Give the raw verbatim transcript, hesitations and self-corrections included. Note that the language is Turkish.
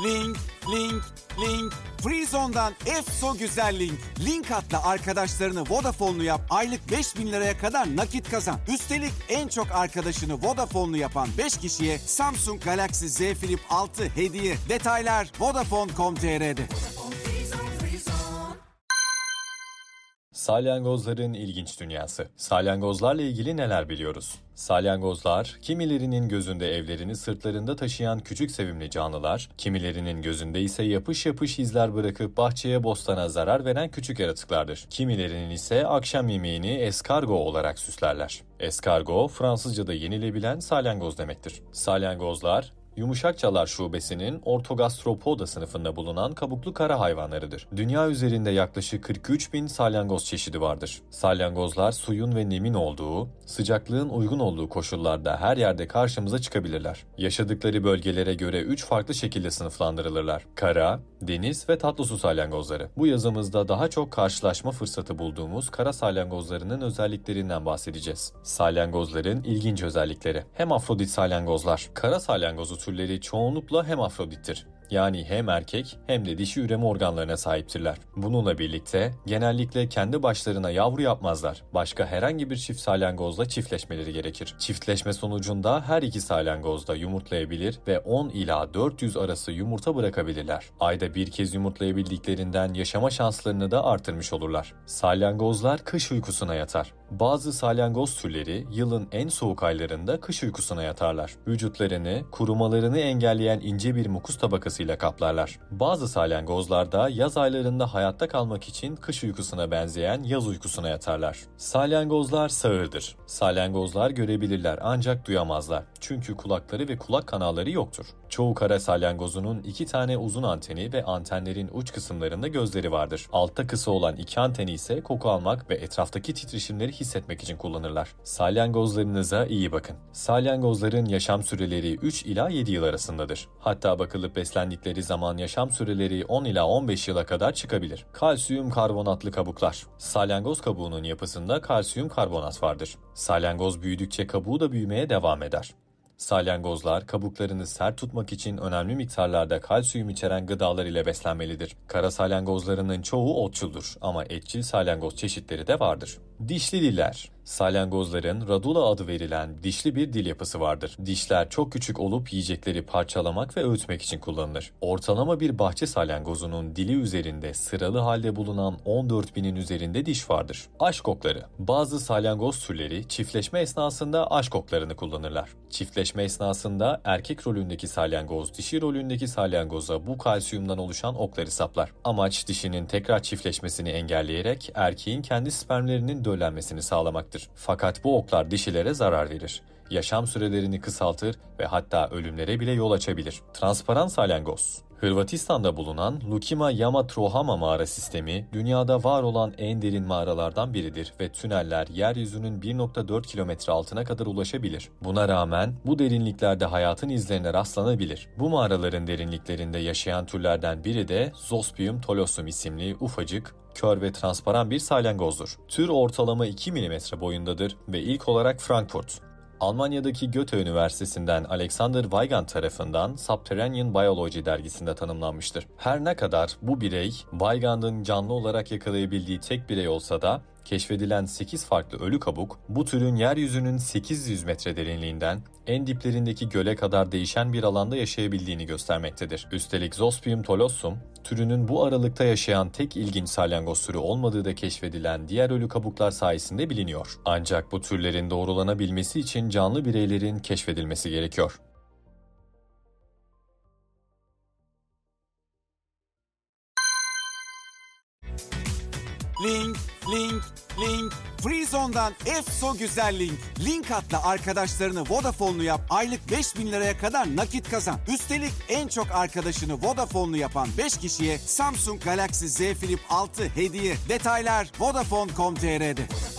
Link, link, link. Freezone'dan Efso güzel link. Link atla arkadaşlarını Vodafone'lu yap. Aylık beş bin liraya kadar nakit kazan. Üstelik en çok arkadaşını Vodafone'lu yapan beş kişiye Samsung Galaxy Z Flip altı hediye. Detaylar vodafone nokta com nokta tr'de. Salyangozların ilginç dünyası. Salyangozlarla ilgili neler biliyoruz? Salyangozlar, kimilerinin gözünde evlerini sırtlarında taşıyan küçük sevimli canlılar, kimilerinin gözünde ise yapış yapış izler bırakıp bahçeye bostana zarar veren küçük yaratıklardır. Kimilerinin ise akşam yemeğini eskargo olarak süslerler. Eskargo, Fransızca'da yenilebilen salyangoz demektir. Salyangozlar, Yumuşakçalar şubesinin Ortogastropoda sınıfında bulunan kabuklu kara hayvanlarıdır. Dünya üzerinde yaklaşık kırk üç bin salyangoz çeşidi vardır. Salyangozlar suyun ve nemin olduğu, sıcaklığın uygun olduğu koşullarda her yerde karşımıza çıkabilirler. Yaşadıkları bölgelere göre üç farklı şekilde sınıflandırılırlar. Kara, deniz ve tatlı su salyangozları. Bu yazımızda daha çok karşılaşma fırsatı bulduğumuz kara salyangozlarının özelliklerinden bahsedeceğiz. Salyangozların ilginç özellikleri. Hemafrodit salyangozlar. Kara salyangozu türleri çoğunlukla hemafrodittir. Yani hem erkek hem de dişi üreme organlarına sahiptirler. Bununla birlikte genellikle kendi başlarına yavru yapmazlar. Başka herhangi bir çift salyangozla çiftleşmeleri gerekir. Çiftleşme sonucunda her iki salyangoz da yumurtlayabilir ve on ila dört yüz arası yumurta bırakabilirler. Ayda bir kez yumurtlayabildiklerinden yaşama şanslarını da artırmış olurlar. Salyangozlar kış uykusuna yatar. Bazı salyangoz türleri yılın en soğuk aylarında kış uykusuna yatarlar. Vücutlarını, kurumalarını engelleyen ince bir mukus tabakası ile kaplarlar. Bazı salyangozlar da yaz aylarında hayatta kalmak için kış uykusuna benzeyen yaz uykusuna yatarlar. Salyangozlar sağırdır. Salyangozlar görebilirler ancak duyamazlar. Çünkü kulakları ve kulak kanalları yoktur. Çoğu kara salyangozunun iki tane uzun anteni ve antenlerin uç kısımlarında gözleri vardır. Altta kısa olan iki anteni ise koku almak ve etraftaki titreşimleri hissetmek için kullanırlar. Salyangozlarınıza iyi bakın. Salyangozların yaşam süreleri üç ila yedi yıl arasındadır. Hatta bakılıp beslendikleri zaman yaşam süreleri on ila on beş yıla kadar çıkabilir. Kalsiyum karbonatlı kabuklar. Salyangoz kabuğunun yapısında kalsiyum karbonat vardır. Salyangoz büyüdükçe kabuğu da büyümeye devam eder. Salyangozlar kabuklarını sert tutmak için önemli miktarlarda kalsiyum içeren gıdalar ile beslenmelidir. Kara salyangozlarının çoğu otçuldur ama etçil salyangoz çeşitleri de vardır. Dişli diller. Salyangozların radula adı verilen dişli bir dil yapısı vardır. Dişler çok küçük olup yiyecekleri parçalamak ve öğütmek için kullanılır. Ortalama bir bahçe salyangozunun dili üzerinde sıralı halde bulunan on dört binin üzerinde diş vardır. Aşk okları. Bazı salyangoz türleri çiftleşme esnasında aşk oklarını kullanırlar. Çiftleşme esnasında erkek rolündeki salyangoz dişi rolündeki salyangoza bu kalsiyumdan oluşan okları saplar. Amaç dişinin tekrar çiftleşmesini engelleyerek erkeğin kendi spermlerinin döllenmesini sağlamaktır. Fakat bu oklar dişilere zarar verir. Yaşam sürelerini kısaltır ve hatta ölümlere bile yol açabilir. Transparan salyangoz. Hırvatistan'da bulunan Lukima Yama Trohama mağara sistemi dünyada var olan en derin mağaralardan biridir ve tüneller yeryüzünün bir nokta dört kilometre altına kadar ulaşabilir. Buna rağmen bu derinliklerde hayatın izlerine rastlanabilir. Bu mağaraların derinliklerinde yaşayan türlerden biri de Zospium tolossum isimli ufacık, kör ve transparan bir salyangozdur. Tür ortalama iki milimetre boyundadır ve ilk olarak Frankfurt, Almanya'daki Goethe Üniversitesi'nden Alexander Weigand tarafından Subterranean Biology dergisinde tanımlanmıştır. Her ne kadar bu birey, Weigand'ın canlı olarak yakalayabildiği tek birey olsa da, keşfedilen sekiz farklı ölü kabuk, bu türün yeryüzünün sekiz yüz metre derinliğinden en diplerindeki göle kadar değişen bir alanda yaşayabildiğini göstermektedir. Üstelik Zospium tolossum, türünün bu aralıkta yaşayan tek ilginç salyangoz türü olmadığı da keşfedilen diğer ölü kabuklar sayesinde biliniyor. Ancak bu türlerin doğrulanabilmesi için canlı bireylerin keşfedilmesi gerekiyor. Link, link, link. Freezone'dan Efso güzel link. Link atla arkadaşlarını Vodafone'lu yap. Aylık beş bin liraya kadar nakit kazan. Üstelik en çok arkadaşını Vodafone'lu yapan beş kişiye Samsung Galaxy Z Flip altı hediye. Detaylar vodafone nokta com nokta tr'de.